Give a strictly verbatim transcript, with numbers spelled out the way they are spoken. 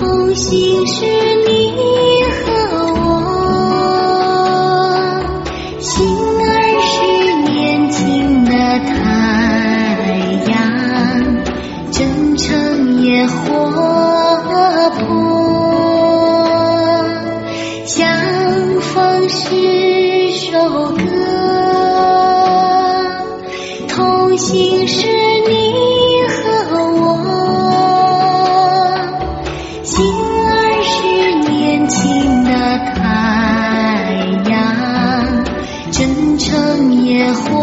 同行是你和我，心儿是年轻的太阳，真诚也活泼，相逢是首歌，同行是你和我，心儿是年轻的太阳，真诚也活